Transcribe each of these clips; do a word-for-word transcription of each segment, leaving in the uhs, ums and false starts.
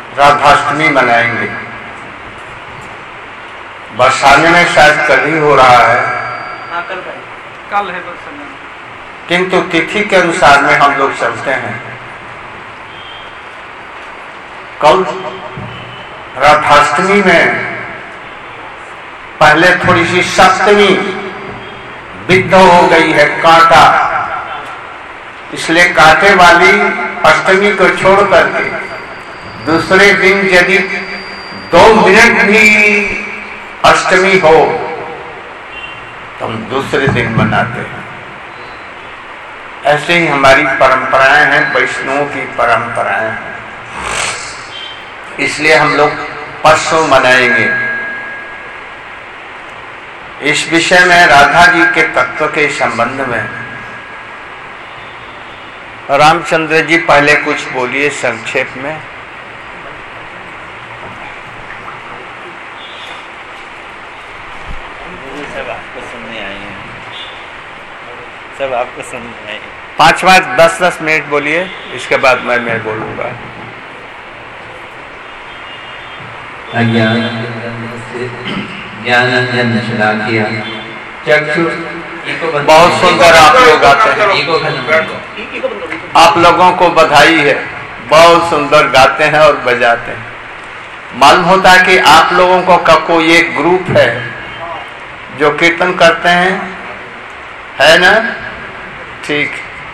राधाष्टमी मनाएंगे। बरसाने में शायद कल ही हो रहा है, कल है बरसाने, किंतु तिथि के अनुसार में हम लोग चलते हैं। कल राधाष्टमी में पहले थोड़ी सी सप्तमी विद्ध हो गई है, कांटा, इसलिए कांटे वाली अष्टमी को छोड़ करके दूसरे दिन यदि दो मिनट भी अष्टमी हो तो हम दूसरे दिन मनाते हैं। ऐसे ही हमारी परंपराएं हैं, वैष्णवों की परंपराएं हैं, इसलिए हम लोग परसों मनाएंगे। इस विषय में राधा जी के तत्व के संबंध में रामचंद्र जी पहले कुछ बोलिए संक्षेप में। सब आपको सुनने आए हैं, सब आपको सुनने आए हैं। पाँच पाँच दस दस मिनट बोलिए, इसके बाद मैं मैं बोलूंगा। बहुत सुंदर आप लोग गाते हैं, आप लोगों को बधाई है, बहुत सुंदर गाते हैं और बजाते हैं। मालूम होता है कि आप लोगों को का कोई एक ग्रुप है जो कीर्तन करते हैं, है ना? ठीक।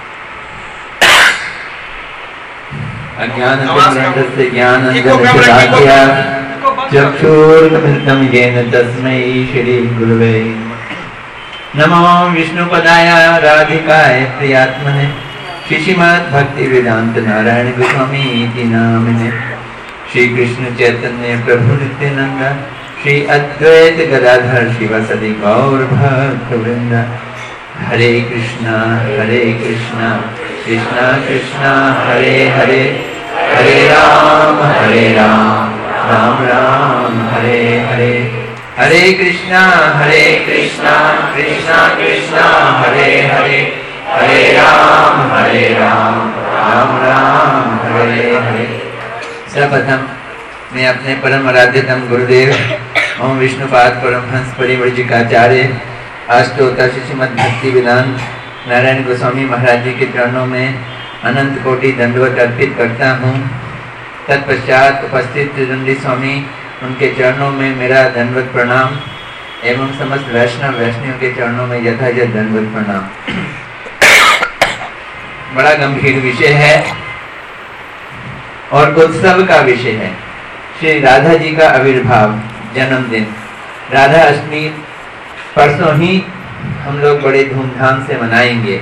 चक्षुर्मिलितं येन तस्मै श्री गुरवे नमो विष्णुपदाय राधिकाय प्रियात्मने श्रीमद् भक्ति वेदांत नारायण गोस्वामी इति नामिने श्री कृष्ण चैतन्य प्रभु नित्यानंद श्री अद्वैत गदाधर शिवासदि गौर भक्त वृंद। हरे कृष्णा हरे कृष्णा कृष्णा कृष्णा हरे हरे, हरे राम हरे राम राम राम हरे हरे। हरे कृष्णा हरे कृष्णा कृष्णा कृष्णा हरे हरे, हरे राम हरे राम राम राम हरे हरे। सर्वप्रथम मैं अपने परम आराध्यतम गुरुदेव ओम विष्णुपाद परमहंस परिव्राजकाचार्य अष्टोत्तर श्रीमद् भक्ति वेदांत नारायण गोस्वामी महाराज जी के चरणों में अनंत कोटि दंडवत अर्पित करता हूँ। तत्पश्चात उपस्थित त्रिदंडी स्वामी उनके चरणों में मेरा दंडवत प्रणाम एवं समस्त वैष्णव वैष्णव के चरणों में यथायथ दंडवत प्रणाम। बड़ा गंभीर विषय है और उत्सव का विषय है। श्री राधा जी का आविर्भाव जन्मदिन राधा अष्टमी परसों ही हम लोग बड़े धूमधाम से मनाएंगे।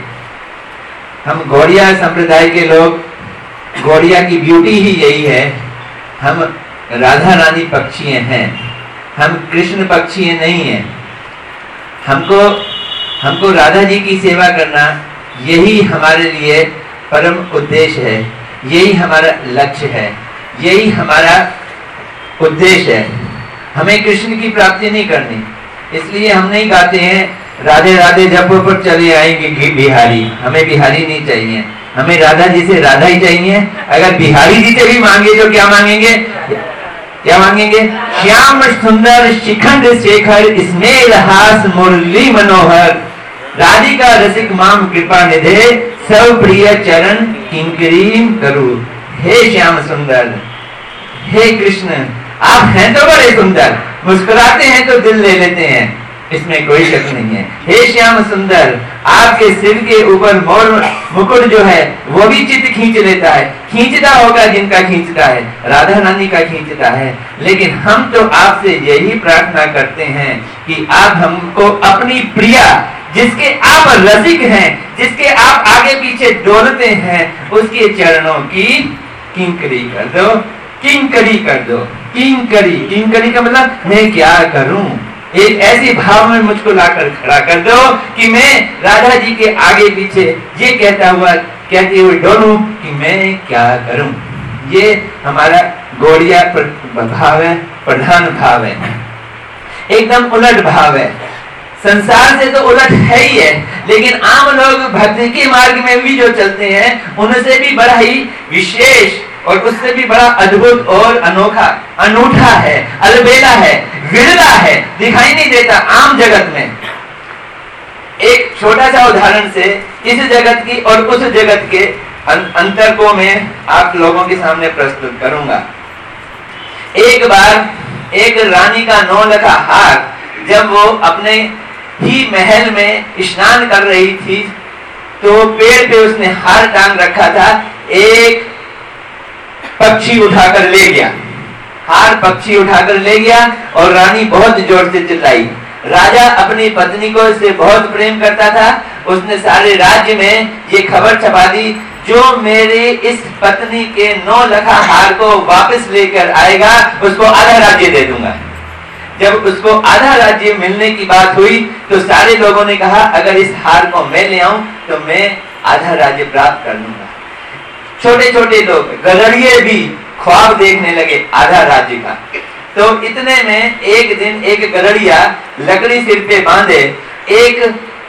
हम गौड़िया संप्रदाय के लोग, गौड़िया की ब्यूटी ही यही है, हम राधा रानी पक्षीय हैं, हम कृष्ण पक्षीय नहीं हैं। हमको हमको राधा जी की सेवा करना यही हमारे लिए परम उद्देश्य है, यही हमारा लक्ष्य है, यही हमारा उद्देश्य है। हमें कृष्ण की प्राप्ति नहीं करनी, इसलिए हम नहीं गाते हैं राधे राधे जप पर चले आएंगे बिहारी। हमें बिहारी नहीं चाहिए, हमें राधा जी से राधा ही चाहिए। अगर बिहारी जी से भी मांगे तो क्या मांगेंगे, क्या मांगेंगे? श्याम सुंदर शिखंड शेखर स्नेह हास मुरली मनोहर राधिका रसिक माम कृपा निधे सब प्रिय चरण किंकरीम करू। हे श्याम सुंदर, हे कृष्ण, आप हैं तो बड़े सुंदर, मुस्कुराते हैं तो दिल ले लेते हैं, इसमें कोई शक नहीं है। हे श्याम सुंदर, आपके सिर के ऊपर मोर मुकुट जो है वो भी चित्त खींच लेता है। खींचता होगा जिनका खींचता है, राधा रानी का खींचता है। लेकिन हम तो आपसे यही प्रार्थना करते हैं कि आप हमको अपनी प्रिया, जिसके आप रसिक हैं, जिसके आप आगे पीछे डोलते हैं, उसके चरणों की किंकरी कर दो, किंकरी कर दो। किंकरी, किंकरी का मतलब मैं क्या करूं, एक ऐसी भाव में मुझको लाकर खड़ा कर दो कि मैं राधा जी के आगे पीछे ये कहता हुआ कहते हुए डोलूं कि मैं क्या करूं। ये हमारा गौड़िया भाव है, प्रधान भाव है, एकदम उलट भाव है। संसार से तो उलट है ही है, लेकिन आम लोग भक्ति के मार्ग में भी जो चलते हैं उनसे भी बड़ा ही विशेष और उससे भी बड़ा अद्भुत और अनोखा, अनूठा है, अलबेला है, विरला है, दिखाई नहीं देता आम जगत में। एक छोटा सा उदाहरण से इस जगत की और उस जगत के अंतर को मैं आप लोगों के सामने प्रस्तुत करूंगा। एक बार एक रानी का नौलखा हार जब वो अपने ही महल में स्नान कर रही थी तो पेड़ पे उसने हार टांग रखा था, एक पक्षी उठाकर ले गया, हार पक्षी उठाकर ले गया और रानी बहुत जोर से चिल्लाई। राजा अपनी पत्नी को इससे बहुत प्रेम करता था, उसने सारे राज्य में ये खबर छपा दी, जो मेरी इस पत्नी के नौ लखा हार को वापस लेकर आएगा उसको आधा राज्य दे दूंगा। जब उसको आधा राज्य मिलने की बात हुई तो सारे लोगों ने कहा अगर इस हार को मैं ले आऊं तो मैं आधा राज्य प्राप्त कर लूंगा। छोटे छोटे लोग गदड़िए भी ख्वाब देखने लगे आधा राज्य का। तो इतने में एक दिन एक गदड़िया लकड़ी सिर पे बांधे एक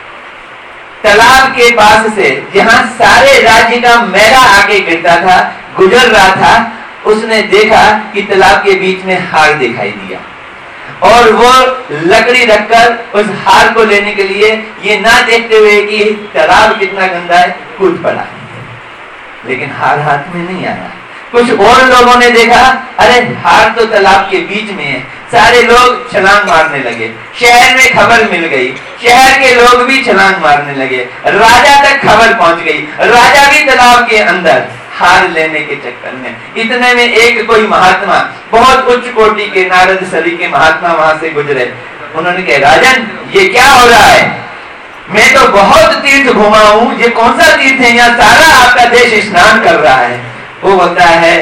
तालाब के पास से जहां सारे राज्य का मैला आके गिरता था गुजर रहा था, उसने देखा कि तालाब के बीच में हार दिखाई दिया और वो लकड़ी रखकर उस हार को लेने के लिए ये ना देखते हुए कि तालाब कितना गंदा है कूद पड़ा, लेकिन हार हाथ में नहीं आया। कुछ और लोगों ने देखा अरे हार तो तालाब के बीच में है, सारे लोग छलांग मारने लगे, शहर में खबर मिल गई, शहर के लोग भी छलांग मारने लगे, राजा तक खबर पहुंच गई, राजा भी तालाब के अंदर हार लेने के चक्कर में। इतने में एक कोई महात्मा बहुत उच्च कोटि के नारद सरी के महात्मा वहां से गुजरे, उन्होंने कहा राजन ये क्या हो रहा है, मैं तो बहुत तीर्थ घुमा हूं, ये कौन सा तीर्थ है, यहाँ सारा आपका देश स्नान कर रहा है। वो बोलता है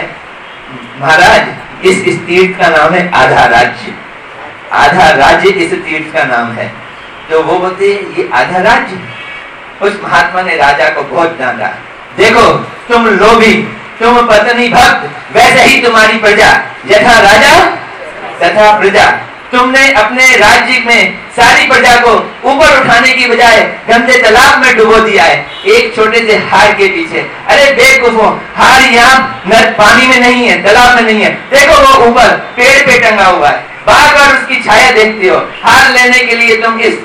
महाराज इस, इस तीर्थ का नाम है आधा राज्य, आधा राज्य इस तीर्थ का नाम है। तो वो बोलते ये आधा राज्य। उस महात्मा ने राजा को बहुत डांटा, देखो तुम लोभी, तुम पत्नी भक्त, वैसे ही तुम्हारी प्रजा, यथा राजा तथा प्रजा। तुमने अपने राज्य में सारी प्रजा को ऊपर उठाने की बजाय गंदे तालाब में डुबो दिया है एक छोटे से हार के पीछे। अरे बेवकूफो, हार यहाँ पानी में नहीं है, तालाब में नहीं है, देखो वो ऊपर पेड़ पे टंगा हुआ है, बार बार उसकी छाया देखते हो, हार लेने के लिए तुम इस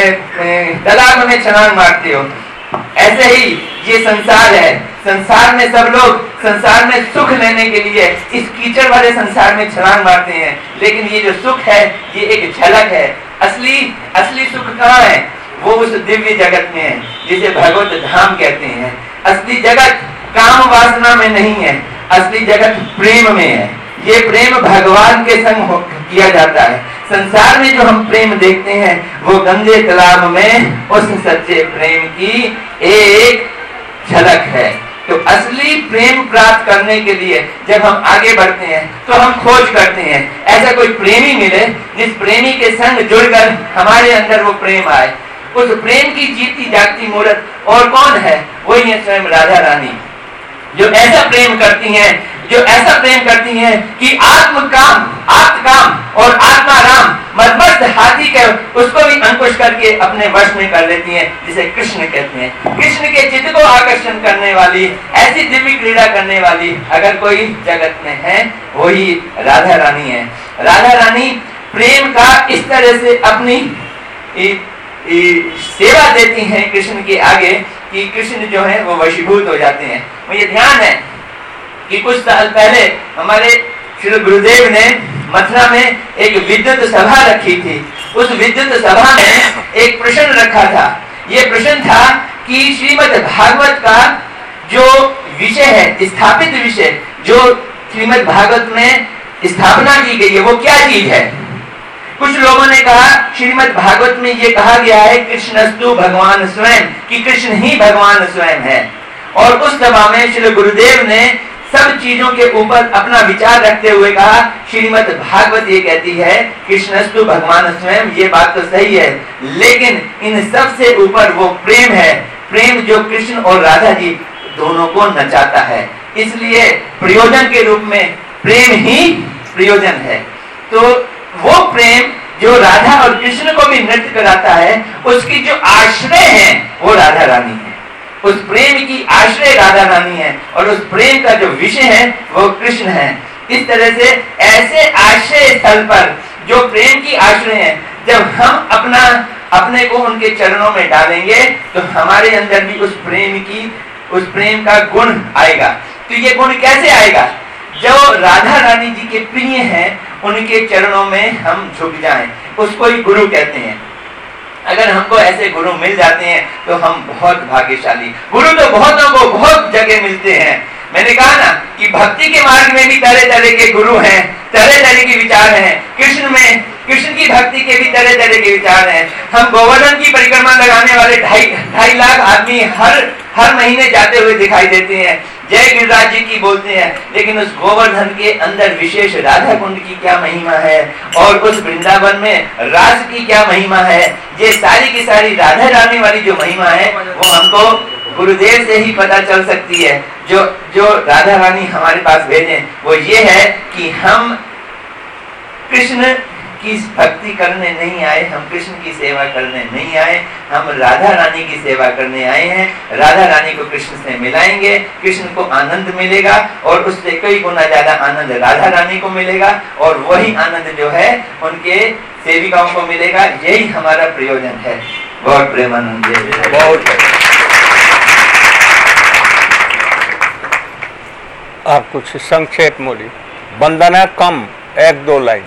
तालाब में छलांग मारते हो। ऐसे ही ये संसार है, संसार में सब लोग संसार में सुख लेने के लिए इस कीचड़ वाले संसार में छलांग मारते हैं, लेकिन ये जो सुख है ये एक झलक है। असली असली सुख कहाँ है, वो उस दिव्य जगत में है जिसे भगवत धाम कहते हैं। असली जगत काम वासना में नहीं है, असली जगत प्रेम में है। ये प्रेम भगवान के संग किया जाता है। संसार में जो हम प्रेम देखते हैं वो गंदे तालाब में उस सच्चे प्रेम की एक झलक है। तो असली प्रेम प्राप्त करने के लिए जब हम आगे बढ़ते हैं तो हम खोज करते हैं ऐसा कोई प्रेमी मिले जिस प्रेमी के संग जुड़कर हमारे अंदर वो प्रेम आए। उस प्रेम की जीती जागती मूर्त और कौन है, वही है स्वयं राधा रानी, जो ऐसा प्रेम करती हैं, जो ऐसा प्रेम करती हैं कि आत्म काम, आत्म काम और आत्मा राम मदमस्त हाथी के उसको भी अंकुश करके अपने वश में कर लेती हैं, जिसे कृष्ण कहते हैं। कृष्ण के चित्त को आकर्षण करने वाली, ऐसी दिव्य क्रीड़ा करने वाली अगर कोई जगत में है वही राधा रानी है। राधा रानी प्रेम का इस तरह से अपनी इ, इ, सेवा देती हैं कृष्ण के आगे कि कृष्ण जो है वो वशीभूत हो जाते हैं। मुझे ध्यान है कि कुछ साल पहले हमारे श्री गुरुदेव ने मथुरा में एक विद्युत सभा रखी थी। उस विद्युत सभा में एक प्रश्न रखा था। ये प्रश्न था कि श्रीमद् भागवत का जो विषय है, स्थापित विषय जो श्रीमद् भागवत में स्थापना की गई है वो क्या चीज है। कुछ लोगों ने कहा श्रीमद् भागवत में ये कहा गया है कृष्णस्तु भगवान स्वयं, कि कृष्ण ही भगवान स्वयं है। और उस सभा में श्री गुरुदेव ने सब चीजों के ऊपर अपना विचार रखते हुए कहा श्रीमद् भागवत ये कहती है कृष्णस्तु भगवान स्वयं, ये बात तो सही है, लेकिन इन सब से ऊपर वो प्रेम है, प्रेम जो कृष्ण और राधा जी दोनों को नचाता है। इसलिए प्रयोजन के रूप में प्रेम ही प्रयोजन है। तो वो प्रेम जो राधा और कृष्ण को भी नृत्य कराता है, उसकी जो आश्रय है वो राधा रानी है। उस प्रेम की आश्रय राधा रानी है और उस प्रेम का जो विषय है वो कृष्ण है। इस तरह से ऐसे आश्रय स्थल पर जो प्रेम की आश्रय है, जब हम अपना अपने को उनके चरणों में डालेंगे तो हमारे अंदर भी उस प्रेम की उस प्रेम का गुण आएगा। तो ये गुण कैसे आएगा? जो राधा रानी जी के प्रिय हैं उनके चरणों में हम झुक जाएं, उसको ही गुरु कहते हैं। अगर हमको ऐसे गुरु मिल जाते हैं तो हम बहुत भाग्यशाली। गुरु तो बहुतों को बहुत जगह मिलते हैं। मैंने कहा ना कि भक्ति के मार्ग में भी तरह तरह के गुरु हैं, तरह तरह के विचार हैं। कृष्ण में कृष्ण की भक्ति के भी तरह तरह के विचार हैं। हम गोवर्धन की परिक्रमा लगाने वाले ढाई ढाई लाख आदमी हर हर महीने जाते हुए दिखाई देते हैं, जय गिरिराज जी की बोलते हैं, लेकिन उस गोवर्धन के अंदर विशेष राधा कुंड की क्या महिमा है और उस वृंदावन में रास की क्या महिमा है, ये सारी की सारी राधा रानी वाली जो महिमा है वो हमको गुरुदेव से ही पता चल सकती है। जो जो राधा रानी हमारे पास भेजे वो ये है कि हम कृष्ण की भक्ति करने नहीं आए, हम कृष्ण की सेवा करने नहीं आए, हम राधा रानी की सेवा करने आए हैं। राधा रानी को कृष्ण से मिलाएंगे, कृष्ण को आनंद मिलेगा और उससे कई गुना ज्यादा आनंद राधा रानी को मिलेगा और वही आनंद जो है उनके सेविकाओं को मिलेगा। यही हमारा प्रयोजन है। बहुत प्रेमानंद जी। बहुत आप कुछ संक्षेप मोड़ी वंदना कम एक दो लाइन।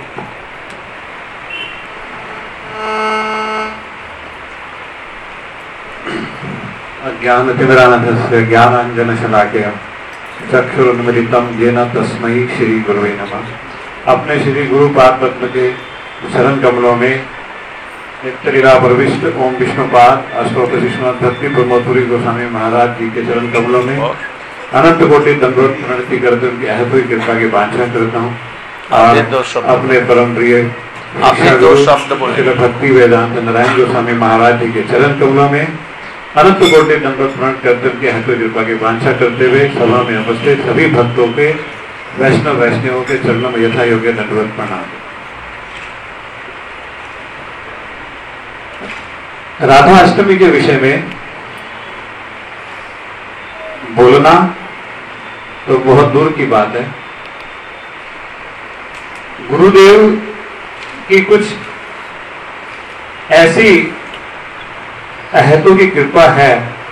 ज्ञानतिमिरानन्दस्य ज्ञानाञ्जनशलाकया चक्षुरुन्मिलितं येन तस्मै श्री गुरुवे नमः। अपने श्री गुरु पाद पद्म के चरण कमलों में नित्यलीला प्रविष्ट ओम विष्णुपाद अष्टोत्तर विष्णुनाथ भक्ति प्रमोदपुरी गोस्वामी महाराज जी के चरण कमलों में अनंत कोटि दंडवत प्रणति करते उनकी अहतुई कृपा की वांछा करता हूँ और अपने परम प्रिय भक्ति वेदांत नारायण गोस्वामी महाराज जी के चरण कमलों में अनंत कोटि दंडवत प्रणत करते उनकी अहतुई कृपा की वांछा करते हुए सभा में उपस्थित सभी भक्तों के वैष्णव वैष्णवों के चरणों में यथा योग्य दंडवत प्रणाम। राधा अष्टमी के विषय में बोलना तो बहुत दूर की बात है। गुरुदेव की कुछ ऐसी अहेतु की कृपा है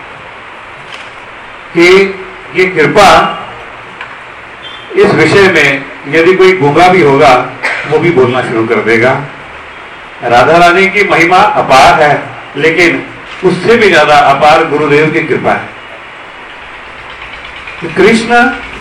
कि ये कृपा इस विषय में यदि कोई गूंगा भी होगा वो भी बोलना शुरू कर देगा। राधा रानी की महिमा अपार है, लेकिन उससे भी ज्यादा अपार गुरुदेव की कृपा है। कृष्ण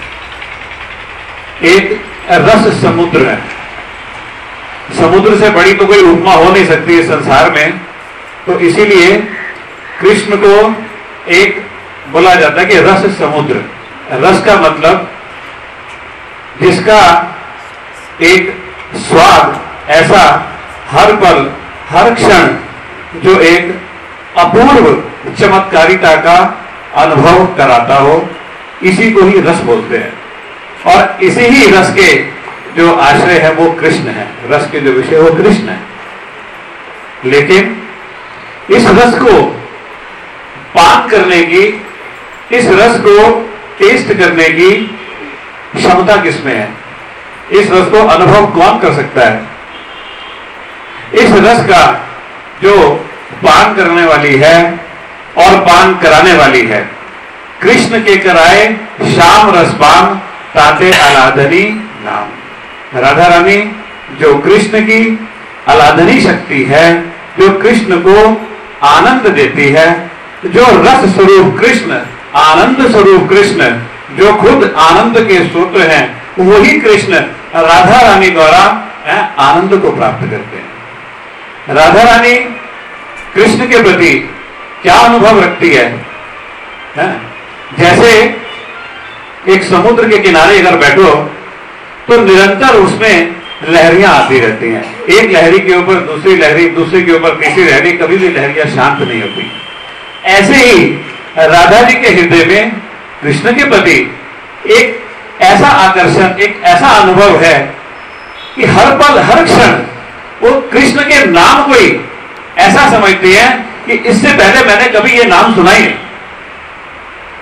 एक रस समुद्र है। समुद्र से बड़ी तो कोई उपमा हो नहीं सकती है संसार में, तो इसीलिए कृष्ण को एक बोला जाता है कि रस समुद्र। रस का मतलब जिसका एक स्वाद ऐसा हर पल हर क्षण जो एक अपूर्व चमत्कारिता का अनुभव कराता हो, इसी को ही रस बोलते हैं। और इसी ही रस के जो आश्रय है वो कृष्ण है, रस के जो विषय वो कृष्ण है। लेकिन इस रस को पान करने की, इस रस को टेस्ट करने की क्षमता किसमें है? इस रस को अनुभव कौन कर सकता है? इस रस का जो पान करने वाली है और पान कराने वाली है, कृष्ण के कराए श्याम रसपान ताते अलाधनी नाम। राधा रानी जो कृष्ण की अलाधनी शक्ति है, जो कृष्ण को आनंद देती है, जो रस स्वरूप कृष्ण, आनंद स्वरूप कृष्ण, जो खुद आनंद के स्रोत हैं, वही कृष्ण राधा रानी द्वारा आनंद को प्राप्त करते हैं। राधा रानी कृष्ण के प्रति क्या अनुभव रखती है, है? जैसे एक समुद्र के किनारे अगर बैठो तो निरंतर उसमें लहरियां आती रहती हैं। एक लहरी के ऊपर दूसरी लहरी, दूसरी के ऊपर तीसरी लहरी, कभी भी लहरियां शांत नहीं होती। ऐसे ही राधा जी के हृदय में कृष्ण के प्रति एक ऐसा आकर्षण, एक ऐसा अनुभव है कि हर पल हर क्षण वो कृष्ण के नाम को ही ऐसा समझती है कि इससे पहले मैंने कभी ये नाम सुना ही नहीं।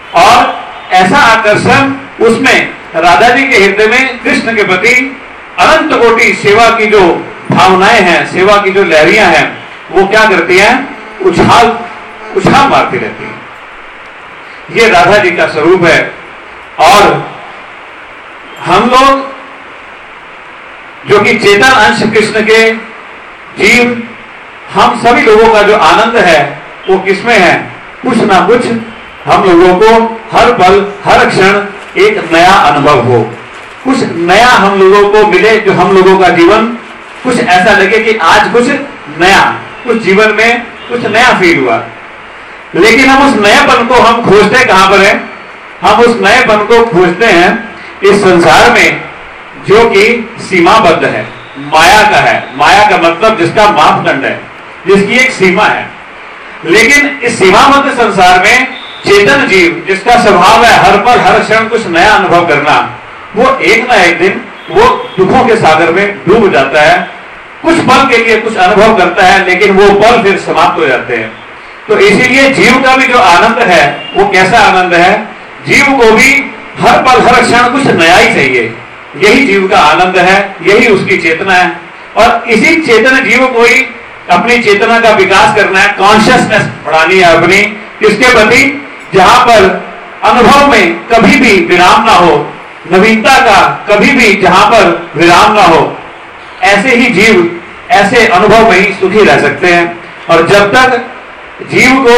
और ऐसा आकर्षण उसमें राधा जी के हृदय में कृष्ण के प्रति अनंत कोटि सेवा की जो भावनाएं हैं, सेवा की जो लहरियां हैं, वो क्या करती हैं? उछाल उछाल मारती रहती है। ये राधा जी का स्वरूप है। और हम लोग जो कि चेतन अंश कृष्ण के जीव, हम सभी लोगों का जो आनंद है वो किसमें है? कुछ ना कुछ हम लोगों को हर पल हर क्षण एक नया अनुभव हो, कुछ नया हम लोगों को मिले, जो हम लोगों का जीवन कुछ ऐसा लगे कि आज कुछ नया, कुछ जीवन में कुछ नया फील हुआ। लेकिन हम उस नएपन को हम खोजते कहां पर है? हम उस नएपन को खोजते हैं इस संसार में जो कि सीमाबद्ध है, माया का है। माया का मतलब जिसका मापदंड है, जिसकी एक सीमा है। लेकिन इस सीमाबद्ध संसार में चेतन जीव जिसका स्वभाव है हर पल हर क्षण कुछ नया अनुभव करना, वो एक ना एक दिन वो दुखों के सागर में डूब जाता है। कुछ पल के लिए कुछ अनुभव करता है, लेकिन वो पल फिर समाप्त हो जाते हैं। तो इसीलिए जीव का भी जो आनंद है वो कैसा आनंद है? जीव को भी हर पल हर क्षण कुछ नया ही चाहिए। यही जीव का आनंद है, यही उसकी चेतना है। और इसी चेतन जीव को ही अपनी चेतना का विकास करना है, कॉन्शियसनेस बढ़ानी है अपनी, किसके प्रति? जहां पर अनुभव में कभी भी विराम ना हो, नवीनता का कभी भी जहां पर विराम ना हो, ऐसे ही जीव ऐसे अनुभव में ही सुखी रह सकते हैं। और जब तक जीव को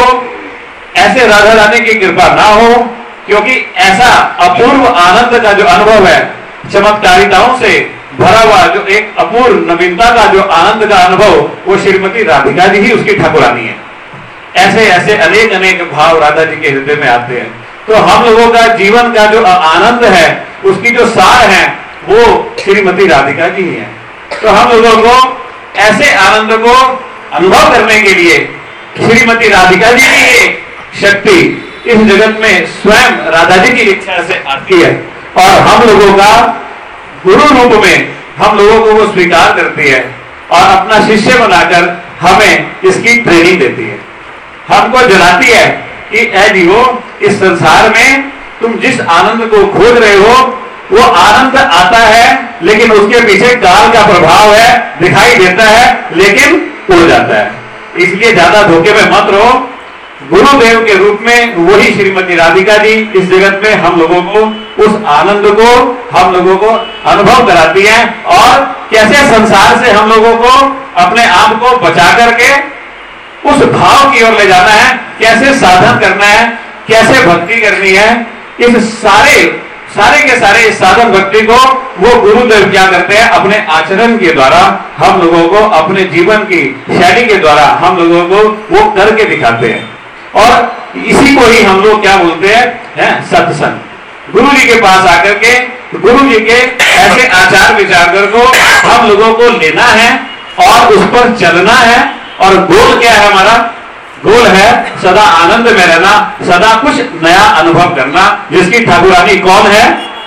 ऐसे राधा रानी की कृपा ना हो, क्योंकि ऐसा अपूर्व आनंद का जो अनुभव है, चमत्कारिताओं से भरा हुआ जो एक अपूर्व नवीनता का जो आनंद का अनुभव, वो श्रीमती राधिका जी ही उसकी ठाकुरानी है। ऐसे ऐसे अनेक अनेक भाव राधा जी के हृदय में आते हैं। तो हम लोगों का जीवन का जो आनंद है, उसकी जो सार है, वो श्रीमती राधिका जी ही है। तो हम लोगों को ऐसे आनंद को अनुभव करने के लिए श्रीमती राधिका जी की शक्ति इस जगत में स्वयं राधा जी की इच्छा से आती है, और हम लोगों का गुरु रूप में हम लोगों को वो स्वीकार करती है और अपना शिष्य बनाकर हमें इसकी ट्रेनिंग देती है। हमको जलाती है कि ऐ जीवो, इस संसार में तुम जिस आनंद को खोज रहे हो वो आनंद आता है, लेकिन उसके पीछे काल का प्रभाव है, दिखाई देता है लेकिन उड़ जाता है। इसलिए ज्यादा धोखे में मत रहो। गुरुदेव के रूप में वही श्रीमती राधिका जी इस जगत में हम लोगों को उस आनंद को हम लोगों को अनुभव कराती है, और कैसे संसार से हम लोगों को अपने आप को बचा करके उस भाव की ओर ले जाना है, कैसे साधन करना है, कैसे भक्ति करनी है। इस सारे सारे के सारे इस साधन भक्ति को वो गुरुदेव क्या करते हैं? अपने आचरण के द्वारा हम लोगों को, अपने जीवन की शैली के द्वारा हम लोगों को वो करके दिखाते हैं। और इसी को ही हम लोग क्या बोलते हैं? है सत्संग। गुरु जी के पास आकर के गुरु जी के ऐसे आचार विचार को हम लोगों को लेना है और उस पर चलना है। और गोल क्या है हमारा? गोल है सदा आनंद में रहना, सदा कुछ नया अनुभव करना, जिसकी ठाकुरानी कौन है?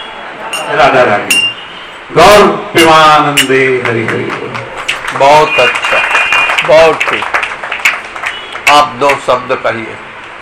राधा रानी। गौर प्रेमानंदे हरि हरि। बहुत अच्छा, बहुत ठीक। आप दो शब्द कहिए।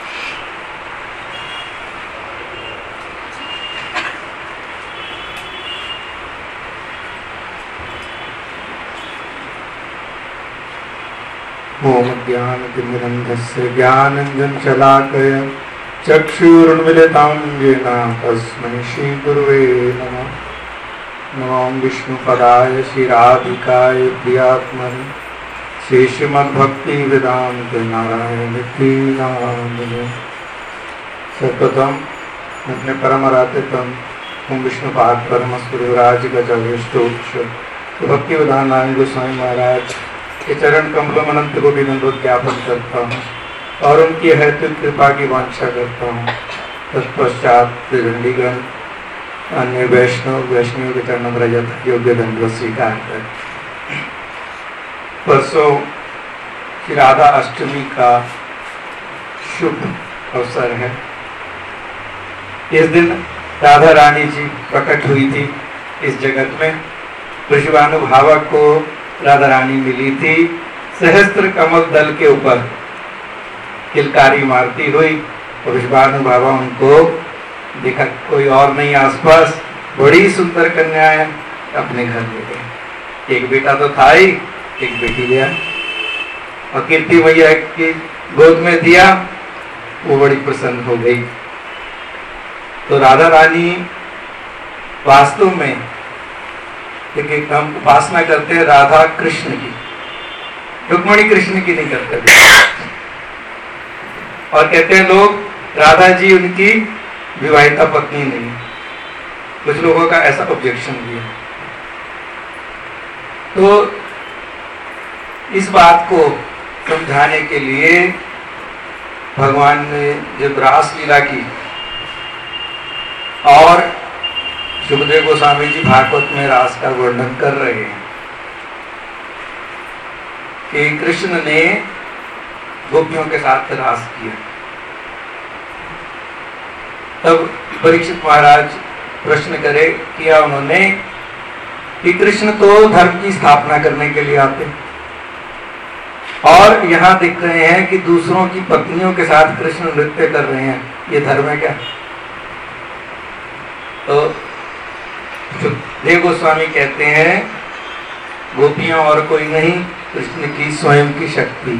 ओम ज्ञानतिमिरन्धस्य ज्ञानाञ्जनशलाकया चक्षुरुन्मीलितं येन तस्मै श्रीगुरवे नमः। नमो विष्णुपदाय श्रीराधिकाय प्रियात्मने श्रीश्रीमद्भक्तिवेदान्त नारायणीति नामिने। सर्वप्रथम अपने परम आराध्यतम ओम विष्णुपाद परम सूर्यराज गजविष्टोक्ष भक्ति विधान नारायण गोस्वामी महाराज के चरण कमलों में अनंत को भी दंडवत ज्ञापन करता हूँ और उनकी हेतु कृपा की वांछा करता हूँ। तत्पश्चात त्रिदंडीगण अन्य वैष्णव वैष्णव के चरण रजत योग्य दंडवत स्वीकार कर। परसों श्री राधा अष्टमी का शुभ अवसर है। इस दिन राधा रानी जी प्रकट हुई थी इस जगत में। वृषभानुभावक को राधा रानी मिली थी सहस्त्र कमल दल के ऊपर किलकारी मारती हुई और इस बाद में बाबा उनको देखा कोई और नहीं आसपास, बड़ी सुंदर कन्या है, अपने घर ले गए। एक बेटा तो था ही, एक बेटी लिया और कीर्ति मैया की गोद में दिया, वो बड़ी प्रसन्न हो गई। तो राधा रानी वास्तव में देखिए, हम उपासना करते हैं राधा कृष्ण की, रुक्मणी कृष्ण की नहीं करते। और कहते हैं लोग राधा जी उनकी विवाहिता पत्नी नहीं। कुछ लोगों का ऐसा ऑब्जेक्शन भी है। तो इस बात को समझाने के लिए भगवान ने जब रास लीला की, और सुखदेव गोस्वामी जी भागवत में रास का वर्णन कर रहे हैं कि कृष्ण ने गोपियों के साथ रास किया। तब परीक्षित महाराज प्रश्न करे किया उन्होंने कि कृष्ण तो धर्म की स्थापना करने के लिए आते, और यहाँ दिख रहे हैं कि दूसरों की पत्नियों के साथ कृष्ण नृत्य कर रहे हैं, ये धर्म है क्या? तो सुखदेव गोस्वामी कहते हैं गोपियां और कोई नहीं, कृष्ण की स्वयं की शक्ति।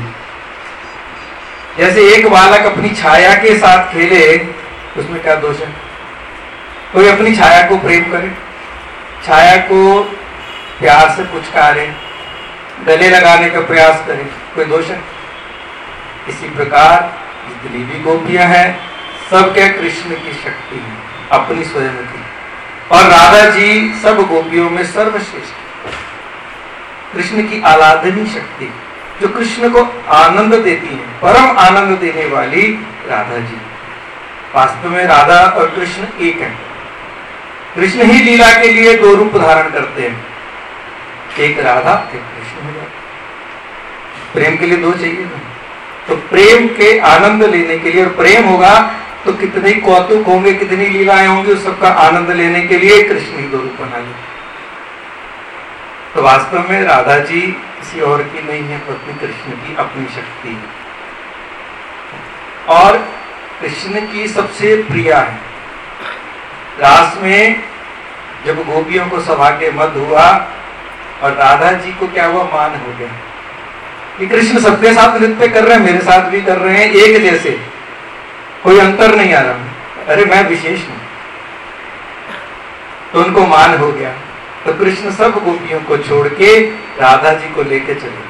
जैसे एक बालक अपनी छाया के साथ खेले, उसमें क्या दोष है? कोई अपनी छाया को प्रेम करे, छाया को प्यार से पुचकारे, गले लगाने का प्रयास करे, कोई दोष है? इसी प्रकार जितनी भी गोपियां हैं सब क्या कृष्ण की शक्ति है, अपनी स्वयं की। और राधा जी सब गोपियों में सर्वश्रेष्ठ, कृष्ण की आराधनी शक्ति जो कृष्ण को आनंद देती है, परम आनंद देने वाली राधा जी। वास्तव में राधा और कृष्ण एक है। कृष्ण ही लीला के लिए दो रूप धारण करते हैं, एक राधा एक कृष्ण हो जाता। प्रेम के लिए दो चाहिए ना, तो प्रेम के आनंद लेने के लिए, और प्रेम होगा तो कितने कौतुक होंगे, कितनी लीलाएं होंगी, उस सबका आनंद लेने के लिए कृष्ण ही दो रूप बना लिया। तो वास्तव में राधा जी किसी और की नहीं है, पत्नी कृष्ण की अपनी शक्ति है, और कृष्ण की सबसे प्रिया है। रास में जब गोपियों को सौभाग्य मद हुआ और राधा जी को क्या हुआ, मान हो गया कि कृष्ण सबके साथ नृत्य कर रहे हैं, मेरे साथ भी कर रहे हैं, एक जैसे, कोई अंतर नहीं आ रहा, अरे मैं विशेष हूं। तो उनको मान हो गया। तो कृष्ण सब गोपियों को छोड़ के राधा जी को लेके चले।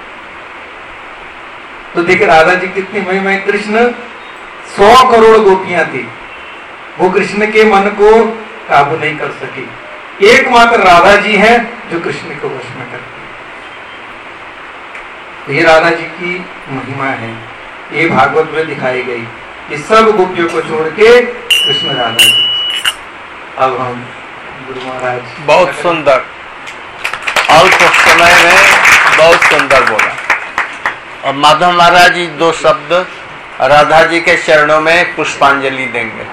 तो देखिए राधा जी कितनी महिमा। कृष्ण सौ करोड़ गोपियां थी, वो कृष्ण के मन को काबू नहीं कर सकी। एकमात्र राधा जी है जो कृष्ण को वश में करती है। तो ये राधा जी की महिमा है, ये भागवत में दिखाई गई कि सब गोपियों को छोड़ के कृष्ण राधा जी। अब हम गुरु महाराज, बहुत सुंदर, अल्प समय में बहुत सुंदर बोला। और माधव महाराज जी दो शब्द राधा जी के चरणों में पुष्पांजलि देंगे।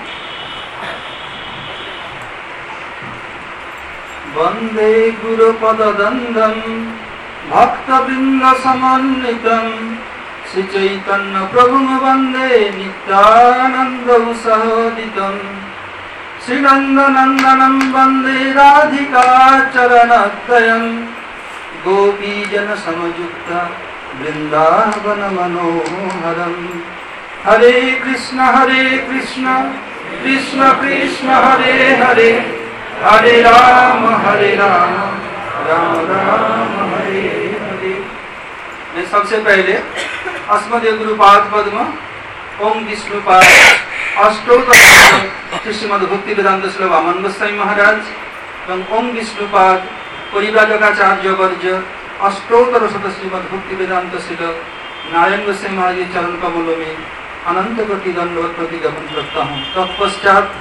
वंदे गुरुपद दंदन भक्तवृंद समन्वितं श्री चैतन्य प्रभु वंदे नित्यानंद सहोदितं श्री नंदनंदनं वंदे राधिका चरणद्वयं गोपीजन समयुक्त वृंदावन मनोहरं। हरे कृष्ण हरे कृष्ण कृष्ण कृष्ण हरे हरे, हरे राम हरे राम राम राम हरे हरे। मैं सबसे पहले अस्मदीय गुरुपाद पद्म ओम विष्णुपाद अष्टोत्तर श्रीमद् भक्ति वेदांत श्री वामन गोस्वामी महाराज एवं ओम विष्णुपाद परिव्राजकाचार्य वर्य अष्टोत्तर शत श्रीमद् भक्ति वेदांत श्री नारायण गोस्वामी महाराज के चरण कमलों में अनंत कोटि दंडवत प्रति ज्ञापन करता हूँ। तत्पश्चात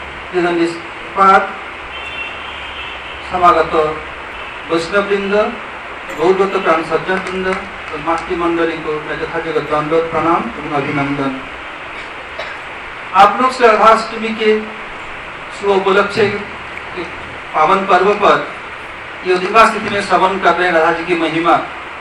समागत वैष्णववृंद, गौरवत प्राण सज्जनवृंद, मातृमंडली को यथाजगत दंडवत प्रणाम एवं अभिनंदन। आप लोग श्री राधाष्टमी के शुभ उपलक्ष्य के पावन पर्व पर ये उदिका स्थिति में श्रवण कर रहे हैं राधा जी की महिमा।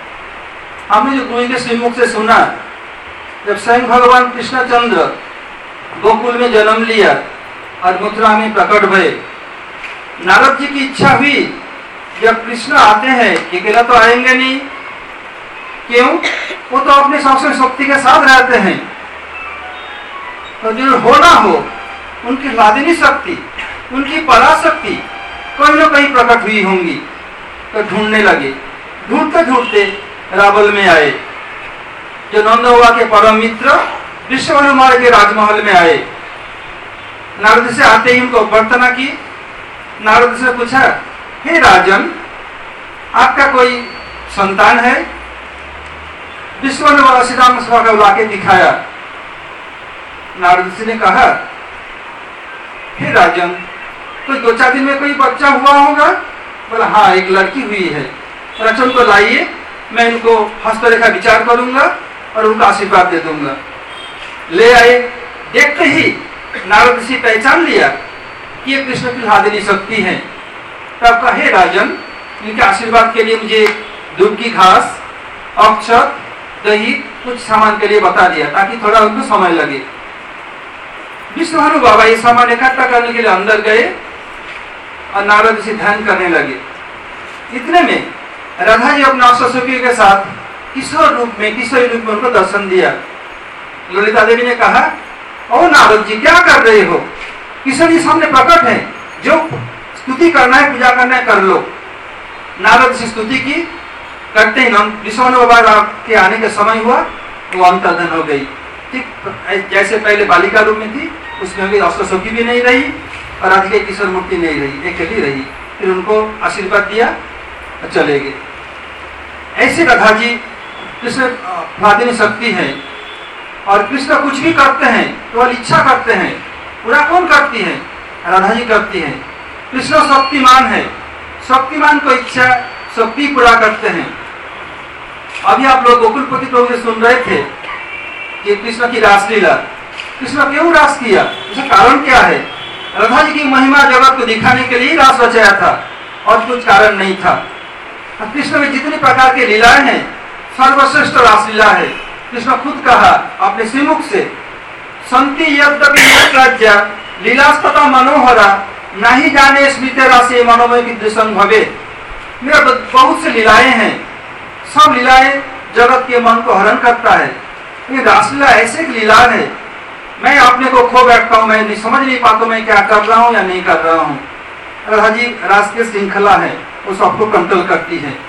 हमने जो गुरु के श्रीमुख से सुना, जब स्वयं भगवान कृष्णचंद्र गोकुल में जन्म लिया और मथुरा में प्रकट भये। नारद जी की इच्छा हुई जब कृष्ण आते हैं अकेला तो आएंगे नहीं, क्यों? वो तो अपने शास्त्र शक्ति के साथ रहते हैं, तो जो हो ना हो उनकी लादिनी शक्ति, उनकी पराशक्ति कोई ना कहीं प्रकट हुई होंगी। तो ढूंढने लगे, ढूंढते ढूंढते रावल में आए, जो नंद बाबा के परम मित्र विश्वभानु के राजमहल में आए। नारद से आते ही उनको अभ्यर्थना की। नारद से पूछा, हे राजन, आपका कोई संतान है? विश्वभानु बाबा श्री राम सभा को लाके दिखाया। नारद जी ने कहा, हे राजन, तो दो चार दिन में कोई बच्चा हुआ होगा? बोला, हाँ, एक लड़की हुई है। रचन को लाइए, मैं इनको हस्तरेखा विचार करूंगा और उनका आशीर्वाद दे दूंगा। ले आए, देखते ही नारद जी पहचान लिया कि ये कृष्ण की लादिनी शक्ति है। तब कहा, हे राजन, इनके आशीर्वाद के लिए मुझे दूध की घास, अक्षत, दही, कुछ सामान के लिए बता दिया ताकि थोड़ा उनको समय लगे। विश्वभानु बाबा ये सामान इकट्ठा करने के लिए अंदर गए और नारद जी ध्यान करने लगे। इतने में राधा जी अपना ससुरी के साथ किशोर रूप में किशोरी रूप में उनको दर्शन दिया। ललिता देवी ने कहा, ओ नारद जी, क्या कर रहे हो? किशोर जी सामने प्रकट है, जो स्तुति करना है, पूजा करना है, कर लो। नारद जी स्तुति की, करते ही विश्वभानु बाबा के आने का समय हुआ, वो अंतर्धन हो गई। ठीक जैसे पहले बालिका रूप में थी, उसमें भी अष्टसखी भी नहीं रही और राधिका किशोर मूर्ति नहीं रही, अकेली रही। फिर उनको आशीर्वाद दिया और चले गए। ऐसे राधा जी कृष्ण लादिनी शक्ति है और कृष्ण कुछ भी करते हैं तो वह इच्छा करते हैं। पूरा कौन करती है? राधा जी करती है। कृष्ण शक्तिमान है, शक्तिमान को इच्छा शक्ति पूरा करते हैं। अभी आप लोग गोकुलपति प्रभु से सुन रहे थे कि कृष्ण की रासलीला, कृष्ण क्यों रास किया, इसका कारण क्या है? राधा जी की महिमा जगत को दिखाने के लिए रास रचाया था और कुछ कारण नहीं था। कृष्ण में जितनी प्रकार की लीलाएं हैं, सर्वश्रेष्ठ रासलीला है। कृष्ण खुद कहा अपने श्रीमुख से, संति यद्यपि राज्य लीलास्तता मनोहरा नहीं जाने स्मृति राशि मनोमय की दृशन भवे। मेरा बहुत से लीलाएं हैं, सब लीलाएं जगत के मन को हरण करता है। ये रासलीला ऐसे एक लीला है, मैं अपने को खो बैठता हूँ, मैं नहीं समझ नहीं पाता मैं क्या कर रहा हूँ या नहीं कर रहा हूँ। राधा जी रास की श्रृंखला है, वो सबको कंट्रोल करती है।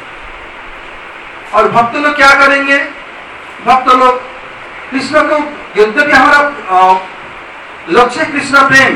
और भक्त लोग क्या करेंगे? भक्त लोग कृष्ण को, यद्यपि हमारा लक्ष्य कृष्ण प्रेम,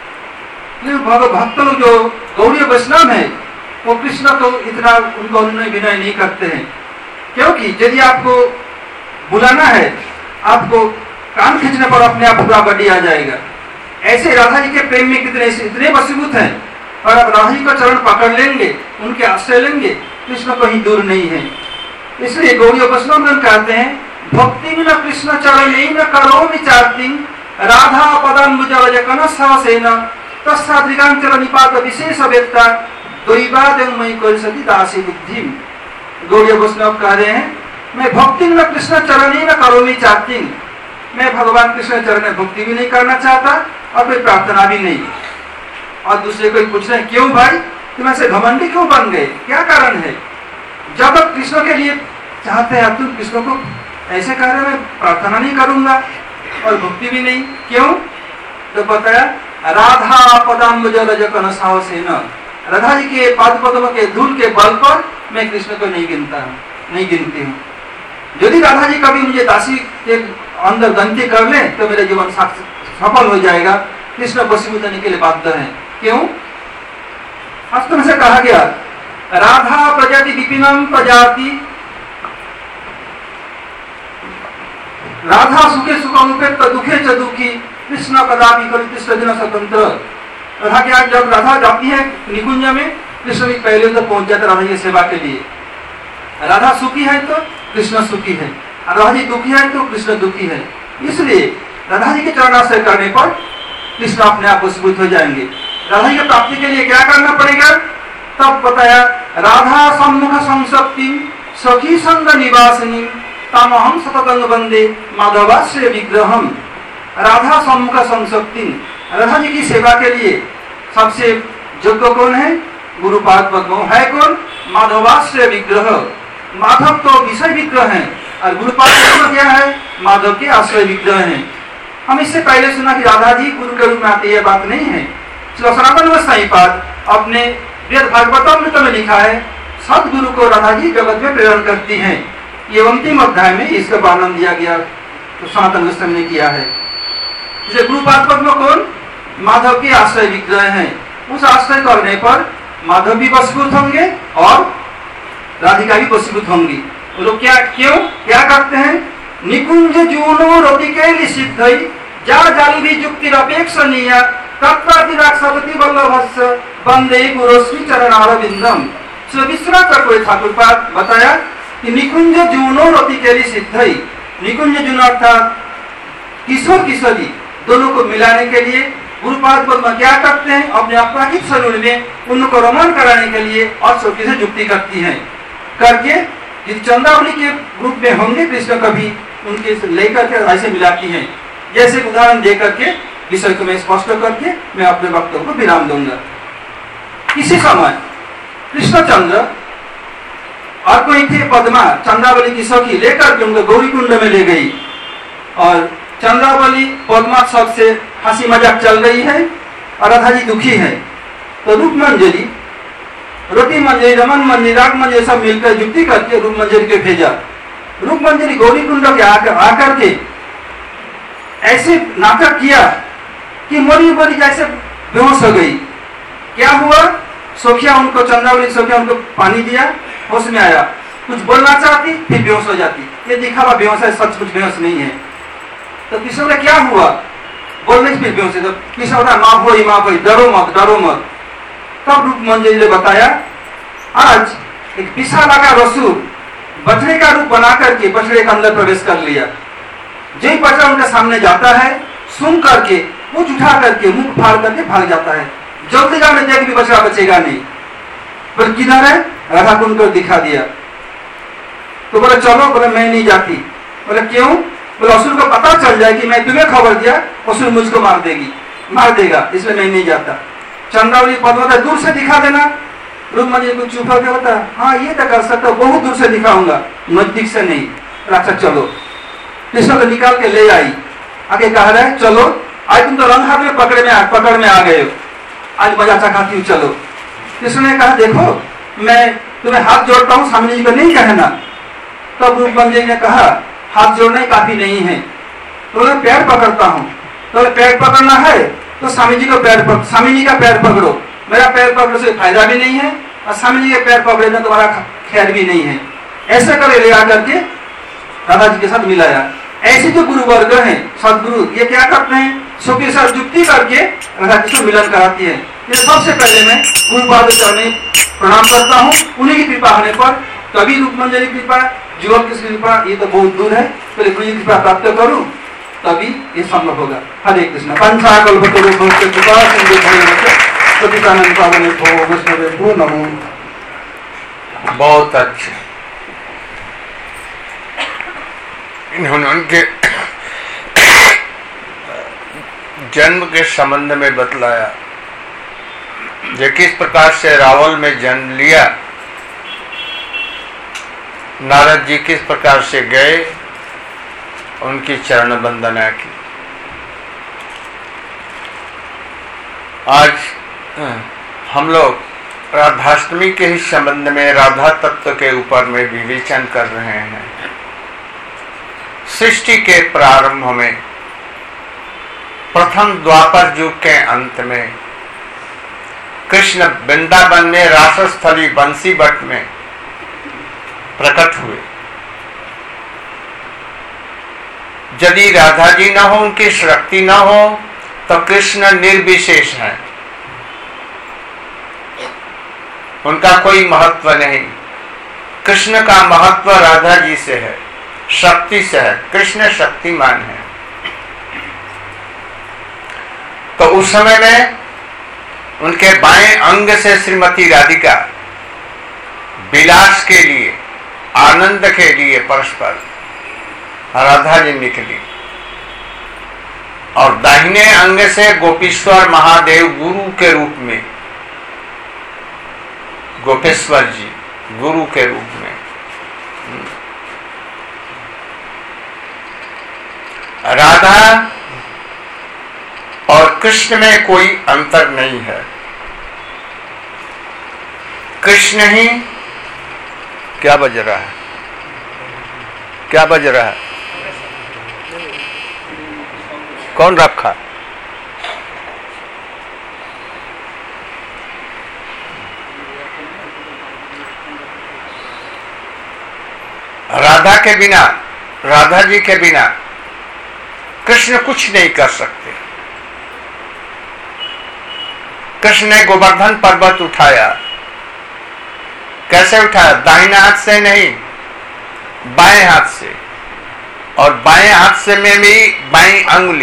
भक्त लोग जो गौड़ीय वैष्णव है वो कृष्ण को इतना उनको अनुनय विनय नहीं करते हैं, क्योंकि यदि आपको बुलाना है, आपको कान खींचने पर अपने आप पूरा बड़ी आ जाएगा। ऐसे राधा जी के प्रेम में कितने इतने वशीभूत हैं, और आप राधा जी का चरण पकड़ लेंगे, उनके आश्रय लेंगे, कृष्ण कहीं दूर नहीं है। इसलिए गौड़ीय वैष्णव कहते हैं, भक्ति में न कृष्ण चरण नहीं न करो विचारती राधा पदाम्बुजल कनसेन तस्साद्रिकांचल निपात विशेष व्यक्ता द्वैवादमयी कर सती दासी बुद्धि। गौड़ीय वैष्णव कह रहे हैं, मैं भक्ति में कृष्ण चरण ही न करो विचारती, मैं भगवान कृष्ण चरण में भक्ति भी नहीं करना चाहता और कोई प्रार्थना भी नहीं। और दूसरे कोई पूछ रहे हैं, क्यों भाई तुम ऐसे घमंडी क्यों बन गए, क्या कारण है? जब तक कृष्ण के लिए चाहते हैं तुम कृष्ण को ऐसे कह रहे, मैं प्रार्थना नहीं करूंगा और भक्ति भी नहीं, क्यों? तो बताया, राधा पदाम्बुजल कनसेन, राधा जी के पाद पद्म के धूल के बल पर मैं कृष्ण को नहीं गिनता हूँ, नहीं गिनती हूँ। यदि राधा जी कभी मुझे दासी के अंदर गंती कर ले तो मेरा जीवन सफल हो जाएगा। कृष्ण वशीभूत होने के लिए बाध्य है, क्यों? वास्तव से कहा गया, राधा प्रजाति विपिनम प्रजाति, राधा सुखे सुखमुपेत दुखे च दुखी कृष्ण कदापि कृष्ण दिन स्वतंत्र। राधा क्या, जब राधा जाती है निकुंज में, कृष्ण भी पहले तो पहुंच जाता राधा की सेवा के लिए। राधा सुखी है तो कृष्ण सुखी है, राधा जी दुखी है तो कृष्ण दुखी है। इसलिए राधा जी के चरणाश्रय करने पर कृष्ण अपने आप वशीभूत हो जाएंगे। राधा जी की प्राप्ति के लिए क्या करना पड़ेगा? तब बताया, राधा सम्मुख संशक्ति सखी संग निवासिनी तामहम सततंग वंदे माधवाश्रय विग्रहम। राधा सम्मुख संशक्ति, राधा जी की सेवा के लिए सबसे योग्य कौन है? गुरुपाद पद्म है। कौन? माधवाश्रय विग्रह, माधव तो विषय विग्रह है और गुरुपाद पद्म क्या है? माधव के आश्रय विग्रह है। हम इससे पहले सुना कि राधा जी गुरु के रूप में आती है, बात नहीं है। सनातन गोस्वामी पाद अपने वेद भागवतामृत में लिखा है, सदगुरु को राधा जी जगत में प्रेरण करती हैं। ये अंतिम अध्याय में इसका वर्णन दिया गया, तो सनातन गोस्वामी ने किया है। इसे गुरुपाद पद्म कौन? माधव के आश्रय विग्रह है। उस आश्रय करने पर माधव भी वशीभूत होंगे और राधिका भी वशीभूत होंगी। वो लोग क्या क्यों क्या करते हैं? निकुंज जूनो रतिके सिद्धई जा जाली भी युक्ति अपेक्षणीय तत्पाति वल्लभस्य वंदे गुरुश्री चरणारविंदम। श्री विश्वनाथ चक्रवर्ती ठाकुर पाद बताया कि निकुंज जूनो रतिके सिद्धई, निकुंज जून अर्थात किशोर किशोरी दोनों को मिलाने के लिए गुरुपाद पद्म क्या करते हैं? अपने अपराधिक शरीर में उनको रमण कराने के लिए और शक्ति से युक्ति करती हैं। करके चंद्रावली के रूप में होंगे कृष्ण कभी उनके लेकर के ऐसे मिलाती हैं। जैसे उदाहरण दे करके विषय को मैं स्पष्ट करके मैं अपने वक्तव्य को विराम दूंगा। इसी समय कृष्णचंद्र और कोई थे पद्मा, चंद्रावली की सखी लेकर के उनको गौरी कुंड में ले गई और चंद्रावली पद्मा सबसे हंसी मजाक चल रही है और राधा जी दुखी है। तो रूप मंजरी, रोटी मंजरी, रमन मंजरी, राग मंजरी सब मिलकर युक्ति करके रूप मंजरी को भेजा। रूप मंजरी गौरी कुंड के आकर आकर के ऐसे नाटक किया कि मरी मरी जैसे बेहोश हो गई। क्या हुआ? सोखिया उनको, चंद्रावली सोखिया उनको पानी दिया, होश में आया, कुछ बोलना चाहती फिर बेहोश हो जाती। ये दिखावा बेहोश है, सच कुछ बेहोश नहीं है। तो किशोर ने क्या हुआ? बोलने से फिर बेहोश है। तो किशोर ने माँ भोई माँ भोई, डरो मत डरो मत। तब रूप मंजरी ने बताया, आज एक विशाल का रसूल बछड़े का रूप बना करके बछड़े के अंदर प्रवेश कर लिया। जो ही बछड़ा उनके सामने जाता है, सुन करके पूछ उठा करके मुंह फाड़ करके भाग जाता है। जल्दी जाने देख भी बछड़ा बचेगा नहीं। पर किधर है? राधा कुंड को दिखा दिया। तो बोले चलो, बोले मैं नहीं जाती। बोले क्यों? बोले असुर को पता चल जाए कि मैं तुम्हें खबर दिया, असुर मुझको मार देगी मार देगा इसलिए मैं नहीं जाता। चंद्रावली पद्मा दूर से दिखा देना। रूप मंजरी को चुप होकर होता, हाँ ये तो कर सकता, बहुत दूर से दिखाऊंगा, नजदीक से नहीं। अच्छा चलो, कृष्ण को निकाल के ले आई। आगे कह रहे चलो, आज तुम तो रंग हाथ में पकड़े में पकड़ में आ गए हो, आज मजा चखाती हूँ चलो। कृष्ण ने कहा देखो मैं तुम्हें हाथ जोड़ता हूँ, स्वामी जी को नहीं कहना। तब रूप मंजरी ने कहा हाथ जोड़ना काफी नहीं है, तो मैं पैर पकड़ता हूँ। तो पैर पकड़ना है तो स्वामी जी को पैर पकड़, स्वामी जी का पैर पकड़ो, मेरा पैर पकड़ने से फायदा भी नहीं है और स्वामी जी के पैर पकड़े तो तुम्हारा खैर भी नहीं है। ऐसे करे ले आकर के राधा जी के साथ मिलाया। ऐसे जो गुरु वर्ग है सदगुरु, ये क्या करते हैं? सबके साथ युक्ति करके राधा जी को मिलन कराती है। ये सबसे पहले मैं गुरुपाद चरण प्रणाम करता हूँ। उन्हीं की कृपा होने पर, कभी रूप मंजरी कृपा, जीवन की कृपा ये तो बहुत दूर है, पहले गुरु की कृपा प्राप्त करूँ तभी ये संभव होगा। हरे कृष्ण। पंचाकल्पतरुभ्यश्च कृपा सिंधुभ्यो पतितानां पावनेभ्यो वैष्णवेभ्यो नमो। बहुत अच्छे। इन्होंने उनके जन्म के संबंध में बतलाया, जो किस प्रकार से रावल में जन्म लिया, नारद जी किस प्रकार से गए, उनकी चरण वंदना की। आज हम लोग राधाष्टमी के ही संबंध में राधा तत्व के ऊपर में विवेचन कर रहे हैं। सृष्टि के प्रारंभ में, प्रथम द्वापर युग के अंत में कृष्ण वृंदावन में रासस्थली बंसी बट में प्रकट हुए। यदि राधा जी न हो, उनकी शक्ति न हो, तो कृष्ण निर्विशेष है, उनका कोई महत्व नहीं। कृष्ण का महत्व राधा जी से है, शक्ति से है। कृष्ण शक्तिमान है। तो उस समय में उनके बाएं अंग से श्रीमती राधिका विलास के लिए, आनंद के लिए परस्पर राधा जी निकली और दाहिने अंग से गोपीश्वर महादेव गुरु के रूप में, गोपेश्वर जी गुरु के रूप में। राधा और कृष्ण में कोई अंतर नहीं है। कृष्ण ही क्या बज रहा है, क्या बज रहा है, कौन रखा? राधा के बिना, राधा जी के बिना कृष्ण कुछ नहीं कर सकते। कृष्ण ने गोवर्धन पर्वत उठाया, कैसे उठाया? दाहिने हाथ से नहीं, बाएं हाथ से, और बाएं हाथ से में भी बाएं अंगुली।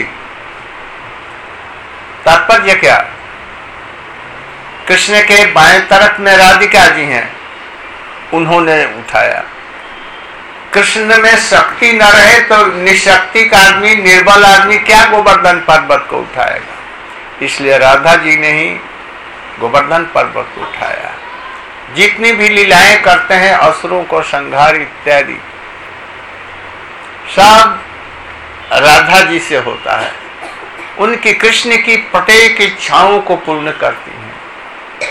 तात्पर्य क्या? कृष्ण के बाएं तरफ में राधिका जी हैं, उन्होंने उठाया। कृष्ण में शक्ति न रहे तो निशक्ति का आदमी, निर्बल आदमी क्या गोवर्धन पर्वत को उठाएगा? इसलिए राधा जी ने ही गोवर्धन पर्वत को उठाया। जितनी भी लीलाएं करते हैं, असुरों को संहार इत्यादि, सब राधा जी से होता है। उनकी, कृष्ण की प्रत्येक इच्छाओं को पूर्ण करती हैं।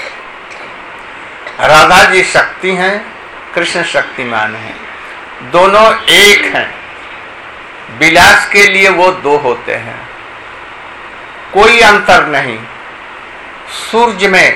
राधा जी शक्ति हैं, कृष्ण शक्तिमान हैं, दोनों एक हैं। विलास के लिए वो दो होते हैं, कोई अंतर नहीं। सूर्य में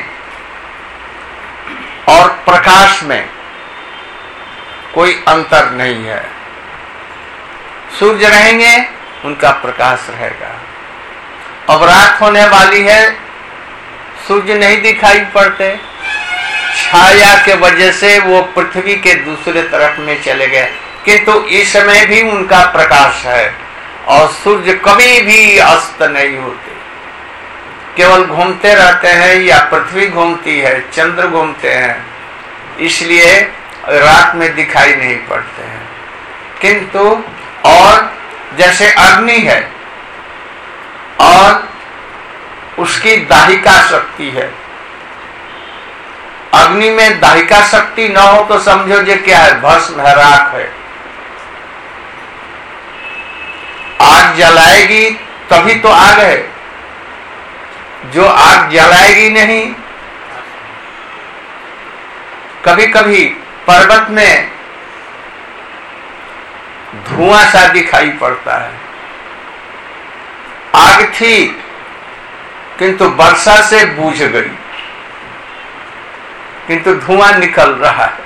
और प्रकाश में कोई अंतर नहीं है। सूर्य रहेंगे, उनका प्रकाश रहेगा। अब रात होने वाली है, सूर्य नहीं दिखाई पड़ते, छाया के वजह से वो पृथ्वी के दूसरे तरफ में चले गए, किंतु इस समय भी उनका प्रकाश है। और सूर्य कभी भी अस्त नहीं होते, केवल घूमते रहते हैं, या पृथ्वी घूमती है, चंद्र घूमते हैं, इसलिए रात में दिखाई नहीं पड़ते हैं। किंतु और जैसे अग्नि है और उसकी दाहिका शक्ति है, अग्नि में दाहिका शक्ति न हो तो समझो जे क्या है, भस्म है, राख है। आग जलाएगी तभी तो आग है, जो आग जलाएगी नहीं। कभी कभी पर्वत में धुआं सा दिखाई पड़ता है, आग थी किंतु वर्षा से बुझ गई, किंतु धुआं निकल रहा है।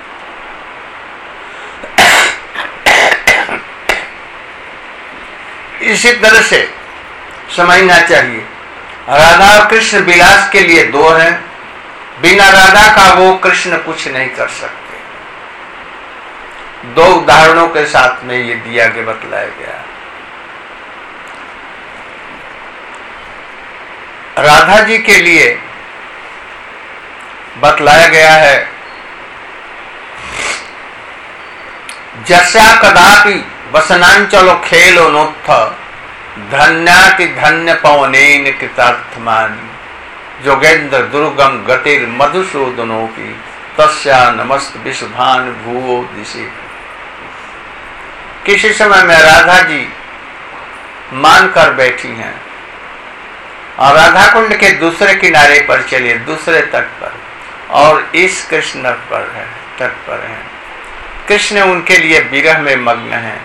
इसी तरह से समझना चाहिए, राधा और कृष्ण विलास के लिए दो हैं, बिना राधा का वो कृष्ण कुछ नहीं कर सकते। दो उदाहरणों के साथ में ये दिया के बतलाया गया। राधा जी के लिए बतलाया गया है, जस्या कदापि वसनांचलो खेलो नोत्थ धन्याति धन्य पवनेन कृतार्थमानि जोगेन्द्र दुर्गम गतिर मधुसूदनोपि तस्या नमस्त विश्वभान भूवो दिशे। किसी समय में राधा जी मान कर बैठी हैं और राधा कुंड के दूसरे किनारे पर चलिए, दूसरे तट पर, और इस कृष्ण पर है, तट पर है। कृष्ण उनके लिए विरह में मग्न है।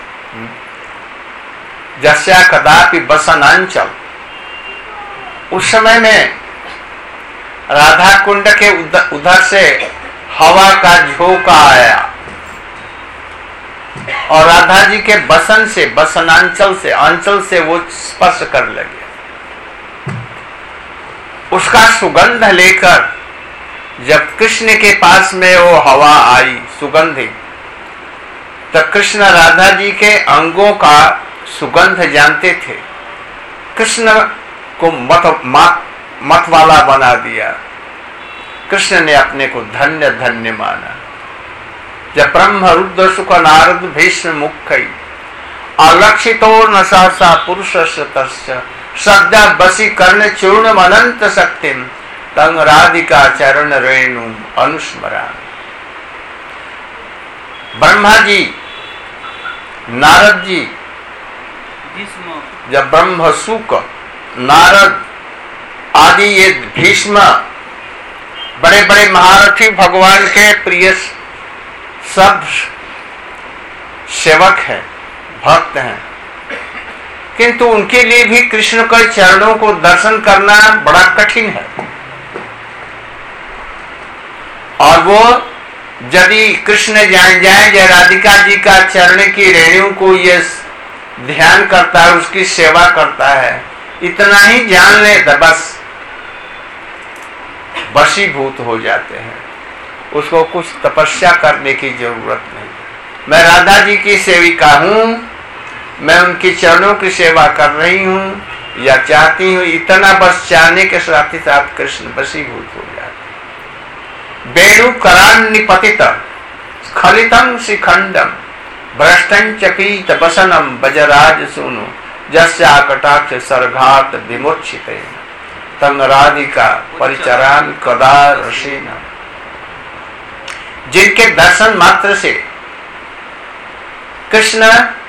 जस्या कदापि बसनांचल, उस समय में राधा कुंड के उधर से हवा का झोंका आया और राधा जी के बसन से, बसनांचल से, अंचल से वो स्पर्श कर लगे। उसका सुगंध लेकर जब कृष्ण के पास में वो हवा आई सुगंधी, तो कृष्ण राधा जी के अंगों का सुगंध जानते थे। कृष्ण को मत मत मत वाला बना दिया। कृष्ण ने अपने को धन्य धन्य माना। जब ब्रह्म रुद्र सुख नारद भीष्म मुक्ति अलक्षितो न सहसा पुरुषस्य तस्य श्रद्धा बसी कर्ण चूर्ण अनंत शक्तिम तंग राधिका चरण रेणु अनुस्मरा। ब्रह्मा जी, नारद जी, जब ब्रह्म शुक, नारद आदि ये भीष्म बड़े बड़े महारथी भगवान के प्रिय सब सेवक हैं, भक्त हैं, किंतु उनके लिए भी कृष्ण के चरणों को दर्शन करना बड़ा कठिन है। और वो यदि कृष्ण जान जाए जय राधिका जी का चरण की रेणु को ये ध्यान करता है, उसकी सेवा करता है, इतना ही जान ले तो बस वशीभूत हो जाते हैं। उसको कुछ तपस्या करने की जरूरत नहीं। मैं राधा जी की सेविका हूं, मैं उनके चरणों की सेवा कर रही हूं या चाहती हूं, इतना बस चाहने के साथ ही साथ कृष्ण वशीभूत हो जाते। वेणु करान्निपतित स्खलितम शिखंडम भ्रष्टं च पीत वसनम बजराज सुनु जस्या कटाक्ष सर्घात विमोक्षिते तंग राधिका परिचरान कदा रसेन। जिनके दर्शन मात्र से कृष्ण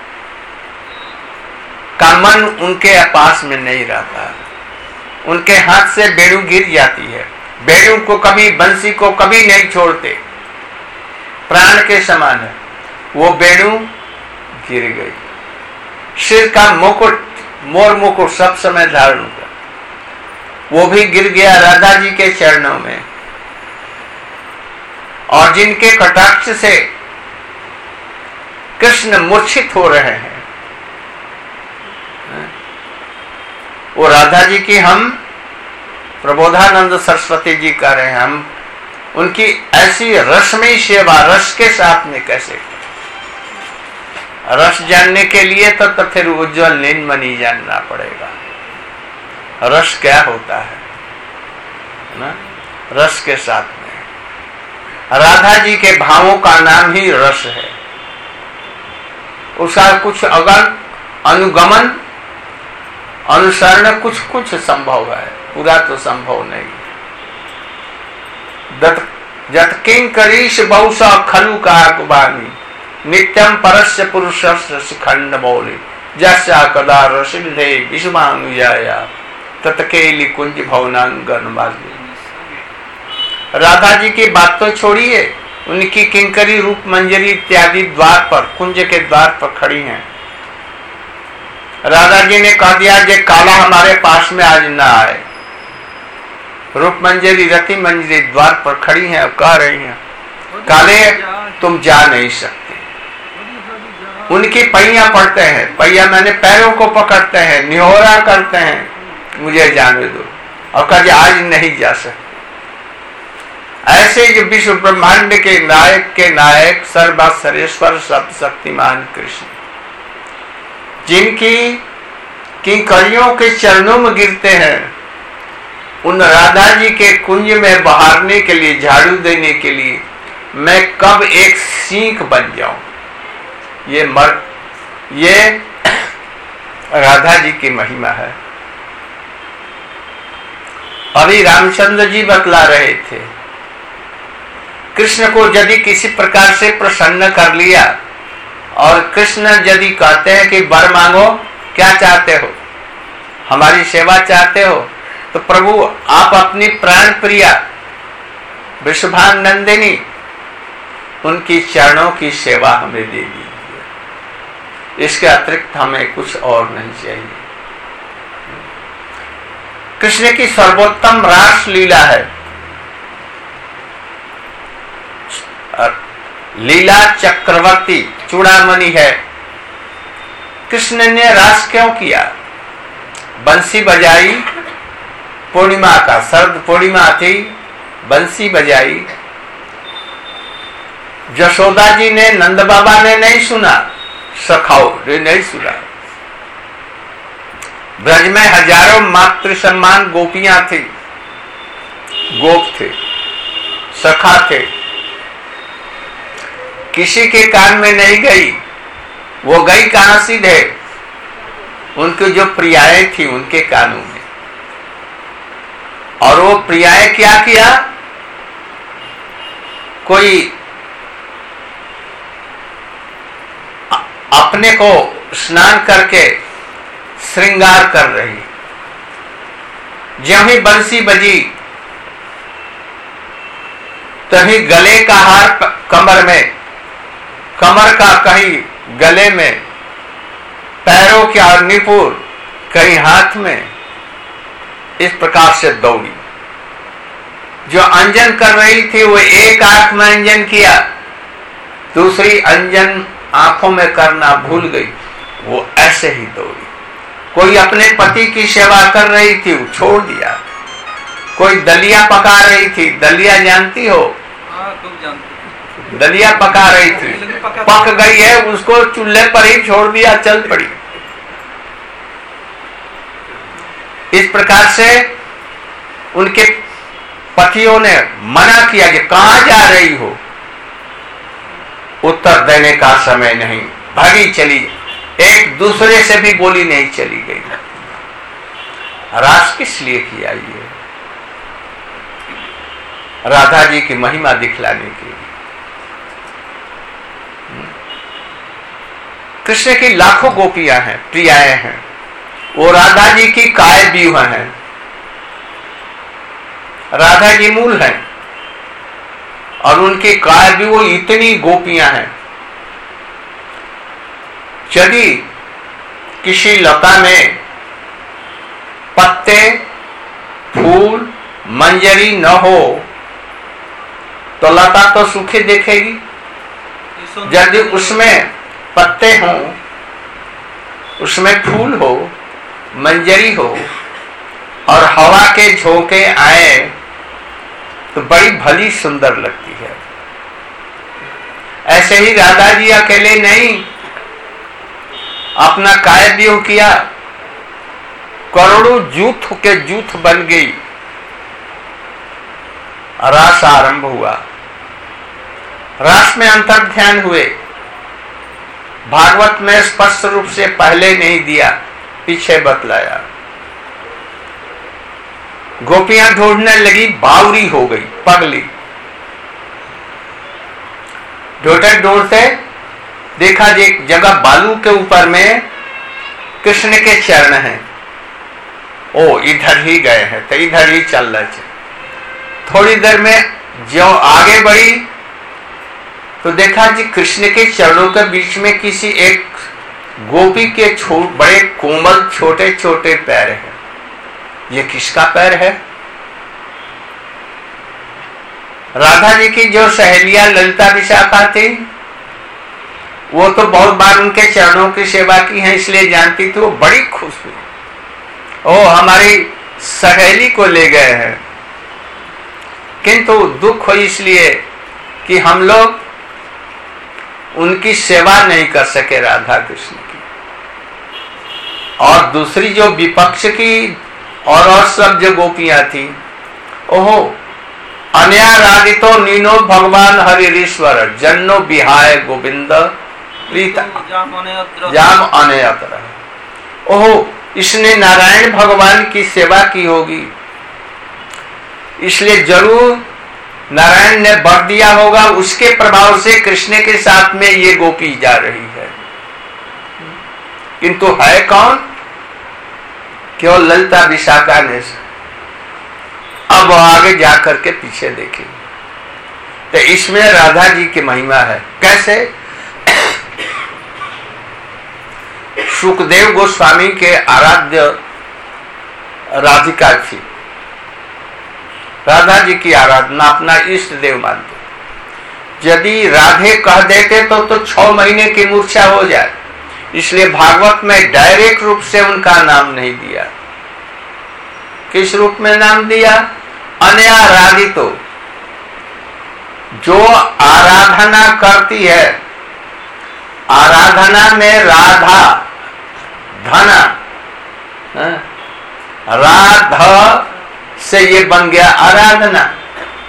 का मन उनके पास में नहीं रहता, उनके हाथ से बेड़ू गिर जाती है। बेड़ू को कभी, बंसी को कभी नहीं छोड़ते, प्राण के समान है। वो बेड़ू गिर गई। सिर का मुकुट, मोर मुकुट सब समय धारण कर, वो भी गिर गया राधा जी के चरणों में। और जिनके कटाक्ष से कृष्ण मूर्छित हो रहे हैं, वो राधा जी की हम प्रबोधानंद सरस्वती जी कर रहे हैं। हम उनकी ऐसी रसमयी सेवा रस के साथ में कैसे करें? रस जानने के लिए तो, तो फिर उज्जवल नीलमणि जानना पड़ेगा। रस क्या होता है ना? रस के साथ में राधा जी के भावों का नाम ही रस है। उसका कुछ अगर अनुगमन, अनुसरण कुछ कुछ संभव है, पूरा तो संभव नहीं। जत किंकरीश बहुसा खलु काकुबानी नित्यम परस्य पुरुषस्य शिखंड मौलि जस्या कदा रसिंधे विषमानुजाया तत्केली कुंज भवनांगन वाली। राधा जी की बात तो छोड़िए, उनकी किंकरी रूप मंजरी इत्यादि द्वार पर, कुंज के द्वार पर खड़ी हैं। राधा जी ने कह दिया जे काला हमारे पास में आज ना आए। रूप मंजरी, रति मंजरी द्वार पर खड़ी हैं और कह रही हैं काले तुम जा नहीं सकते। उनकी पैया पड़ते हैं, पैया मैंने पैरों को पकड़ते हैं, निहोरा करते हैं, मुझे जाने दो, और कहा आज नहीं जा सकते। ऐसे जो विश्व ब्रह्मांड के नायक के नायक सर्वश्रेष्ठर सब शक्तिमान कृष्ण, जिनकी किंकरियों के चरणों में गिरते हैं, उन राधा जी के कुंज में बहारने के लिए, झाड़ू देने के लिए मैं कब एक सीख बन जाऊं। ये मर ये राधा जी की महिमा है। अभी रामचंद्र जी बतला रहे थे, कृष्ण को यदि किसी प्रकार से प्रसन्न कर लिया और कृष्ण यदि कहते हैं कि वर मांगो, क्या चाहते हो, हमारी सेवा चाहते हो, तो प्रभु आप अपनी प्राण प्रिया विश्वभानंदिनी उनकी चरणों की सेवा हमें दे दीजिए। इसके अतिरिक्त हमें कुछ और नहीं चाहिए। कृष्ण की सर्वोत्तम रास लीला है। लीला चक्रवर्ती चूड़ामणि है। कृष्ण ने रास क्यों किया? बंसी बजाई, पूर्णिमा का, शरद पूर्णिमा थी, बंसी बजाई। यशोदा जी ने, नंद बाबा ने नहीं सुना, सखाओ ने नहीं सुना। ब्रज में हजारों मातृ सम्मान गोपियां थी, गोप थे, सखा थे, किसी के कान में नहीं गई। वो गई कहां सीधे उनकी जो प्रियाएं थी उनके कानों में, और वो प्रियाएं क्या किया, कोई अपने को स्नान करके श्रृंगार कर रही, ज्यों ही बंसी बजी तभी गले का हार कमर में, कमर का कहीं गले में, पैरों के और निपुर कहीं हाथ में, इस प्रकार से दौड़ी। जो अंजन कर रही थी वो एक आंख में अंजन किया, दूसरी अंजन आंखों में करना भूल गई, वो ऐसे ही दौड़ी। कोई अपने पति की सेवा कर रही थी, वो छोड़ दिया। कोई दलिया पका रही थी, दलिया जानती हो? हाँ, खूब जानती। दलिया पका रही थी, पक गई है, उसको चूल्हे पर ही छोड़ दिया, चल पड़ी। इस प्रकार से उनके पतियों ने मना किया कि कहां जा रही हो, उत्तर देने का समय नहीं, भागी चली, एक दूसरे से भी बोली नहीं, चली गई। रास किस लिए किया ये? राधा जी की महिमा दिखलाने के लिए। कृष्ण की लाखों गोपियां हैं, प्रियाएं हैं, वो राधा जी की काय व्यूह हैं, राधा जी मूल हैं, और उनकी काय व्यूह इतनी गोपियां हैं। यदि किसी लता में पत्ते, फूल, मंजरी न हो तो लता तो सूखी दिखेगी। यदि उसमें पत्ते हों, उसमें फूल हो, मंजरी हो और हवा के झोंके आए तो बड़ी भली सुंदर लगती है। ऐसे ही राधा जी अकेले नहीं, अपना काय व्यूह किया, करोड़ों जूथ के जूथ बन गई, रास आरंभ हुआ। रास में अंतर ध्यान हुए। भागवत में स्पष्ट रूप से पहले नहीं दिया, पीछे बतलाया। गोपियां ढूंढने लगी, बावरी हो गई, पगली। ढूंढते ढूंढते देखा एक जगह बालू के ऊपर में कृष्ण के चरण हैं। ओ इधर ही गए हैं, तो इधर ही चल रहे थे। थोड़ी देर में जो आगे बढ़ी तो देखा जी कृष्ण के चरणों के बीच में किसी एक गोपी के छोटे बड़े कोमल छोटे छोटे पैर हैं। ये किसका पैर है? राधा जी की जो सहेलियां ललिता विशाखा थी, वो तो बहुत बार उनके चरणों की सेवा की है, इसलिए जानती थी। वो बड़ी खुश हुई, ओ हमारी सहेली को ले गए हैं। किंतु दुख हो इसलिए कि हम लोग उनकी सेवा नहीं कर सके, राधा कृष्ण की। और दूसरी जो विपक्ष की और और सब जो गोपियां थी, ओहो अन्याराधितो नीनो भगवान हरिश्वर जन्नो बिहाय गोविंद प्रीता जाम अनयत्र। ओहो इसने नारायण भगवान की सेवा की होगी, इसलिए जरूर नारायण ने वर दिया होगा, उसके प्रभाव से कृष्ण के साथ में ये गोपी जा रही है। किंतु है कौन? केवल ललिता विशाखा ने। अब आगे जाकर के पीछे देखें तो इसमें राधा जी की महिमा है। कैसे? सुखदेव गोस्वामी के आराध्य राधिका थी। राधा जी की आराधना अपना इष्ट देव मानते। यदि राधे कह देते तो तो छह महीने की मूर्छा हो जाए, इसलिए भागवत में डायरेक्ट रूप से उनका नाम नहीं दिया। किस रूप में नाम दिया? अनाराधितो, जो आराधना करती है। आराधना में राधा धना, राधा से ये बन गया आराधना,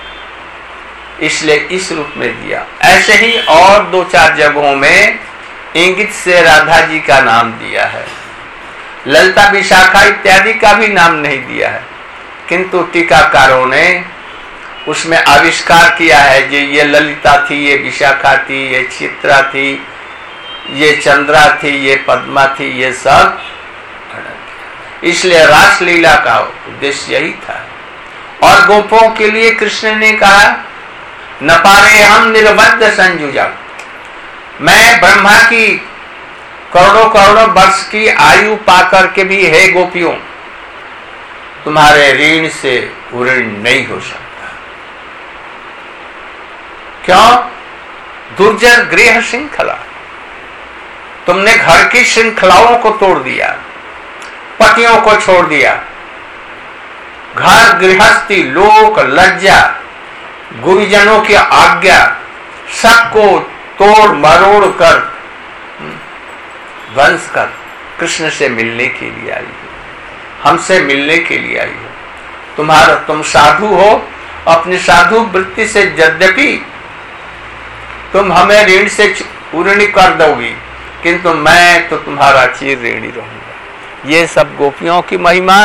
इसलिए इस रूप में दिया। ऐसे ही और दो चार जगहों में इंगित से राधा जी का नाम दिया है, ललिता विशाखा इत्यादि का भी नाम नहीं दिया है, किंतु टीकाकारों ने उसमें आविष्कार किया है कि ये ललिता थी, ये विशाखा थी, ये चित्रा थी, ये चंद्रा थी, ये पद्मा थी, ये सब। इसलिए रासलीला का उद्देश्य यही था। और गोपों के लिए कृष्ण ने कहा, न पारे हम निर्बद्ध संयुजा, मैं ब्रह्मा की करोड़ों करोड़ों वर्ष की आयु पाकर के भी हे गोपियों तुम्हारे ऋण से ऋण नहीं हो सकता। क्यों? दुर्जर गृह श्रृंखला, तुमने घर की श्रृंखलाओं को तोड़ दिया, पतियों को छोड़ दिया, घर गृहस्थी लोक लज्जा गुरुजनों की आज्ञा सबको तोड़ मरोड़ कर ध्वंस कर कृष्ण से मिलने के लिए आई हो, हमसे मिलने के लिए आई हो। तुम्हारा तुम साधु हो, अपनी साधु वृत्ति से यद्यपि तुम हमें ऋण से ऋणी कर दोगी, किंतु मैं तो तुम्हारा चिर ऋणी रहूंगा। ये सब गोपियों की महिमा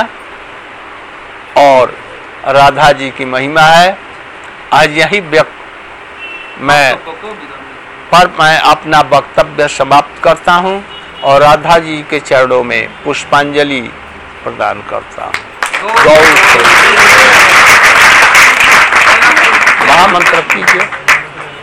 और राधा जी की महिमा है। आज यही व्यक्त मैं पर मैं अपना वक्तव्य समाप्त करता हूँ और राधा जी के चरणों में पुष्पांजलि प्रदान करता हूँ। गौ महामंत्र कीजिए।